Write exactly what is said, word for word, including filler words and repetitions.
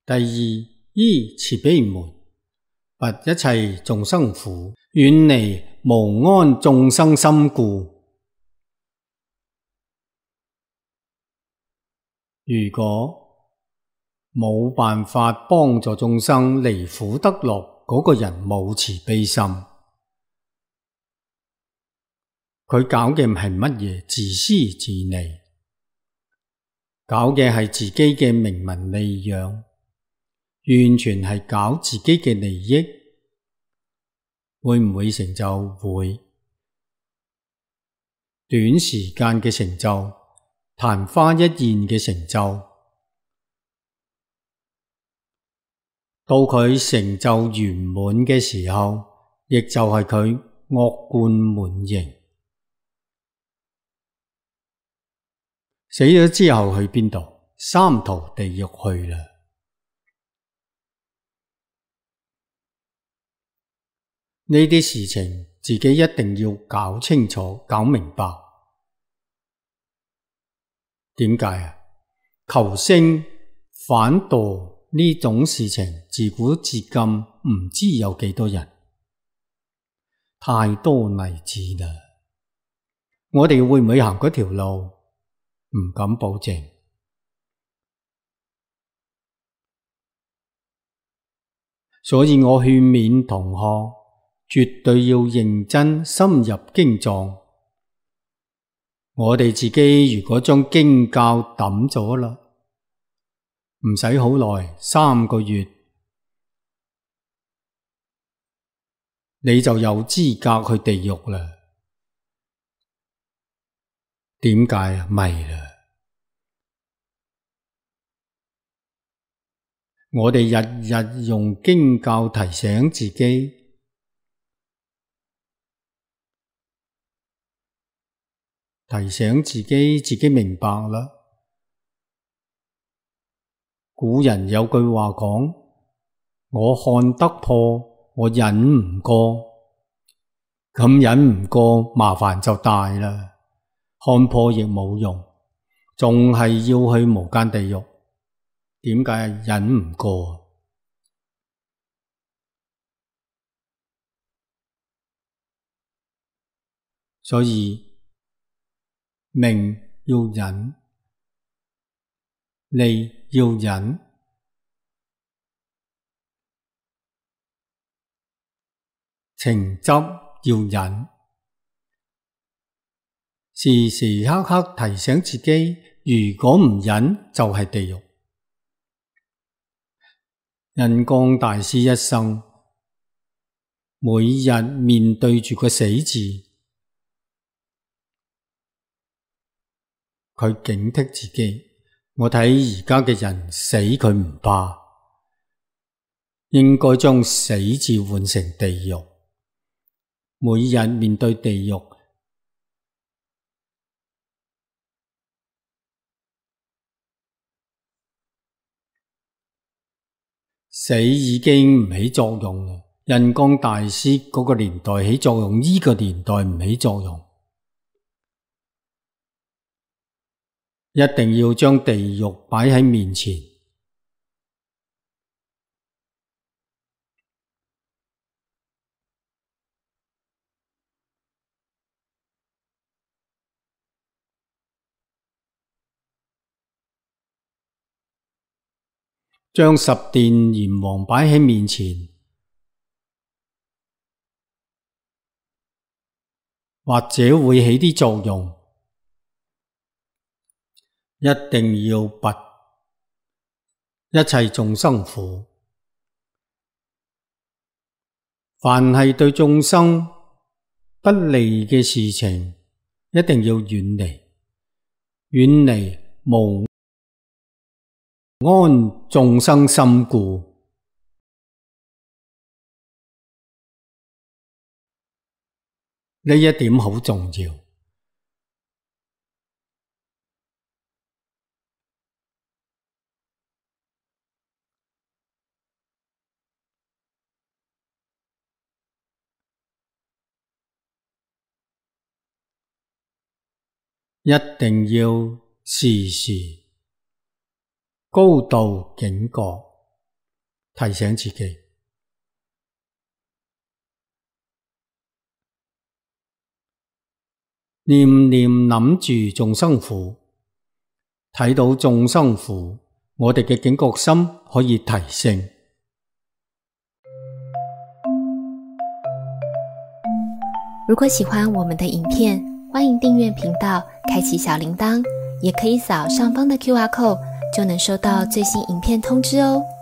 第二，依慈悲門，拔一切眾生苦，遠離無安眾生心故。如果冇辦法幫助眾生離苦得樂，嗰個人冇慈悲心，佢搞嘅係乜嘢？自私自利，搞嘅係自己嘅名聞利養，完全係搞自己嘅利益。會唔會成就？會。短時間嘅成就，曇花一現嘅成就，到佢成就圓滿嘅時候，亦就係佢惡貫滿盈。死咗之後去邊度？三途地獄去啦。呢啲事情自己一定要搞清楚、搞明白。點解啊？求升反墮呢種事情，自古至今唔知有幾多人，太多例子啦。我哋會唔會行嗰條路？唔敢保證。所以我勸勉同學，絕對要認真深入經藏。我哋自己如果將經教抌咗啦，唔使好耐，三個月，你就有資格去地獄啦。點解啊？迷啦！我哋日日用經教提醒自己，提醒自己，自己明白啦。古人有句話講：我看得破，我忍唔過。咁忍唔過，麻煩就大啦。看破亦冇用，仲係要去無間地獄。點解？忍唔過。所以名要忍，利要忍，情執要忍，時時刻刻提醒自己，如果唔忍就係地獄。印光大師一生每日面對住個死字，佢警惕自己。我睇而家嘅人死佢唔怕，應該將死字換成地獄。每日面對地獄，死已經唔起作用啦。印光大師嗰個年代起作用，呢個年代唔起作用。一定要將地獄擺喺面前，將十殿閻王擺喺面前，或者會起啲作用。一定要拔一切眾生苦，凡係對眾生不利嘅事情，一定要遠離，遠離無安眾生心故。呢一點好重要。一定要時時高度警覺。 提醒自己。念念諗住眾生苦，睇到眾生苦，我哋嘅警覺心可以提升。 如果喜歡我們的影片，歡迎訂閱頻道，開啟小鈴鐺，也可以掃上方的 Q R code，就能收到最新影片通知哦。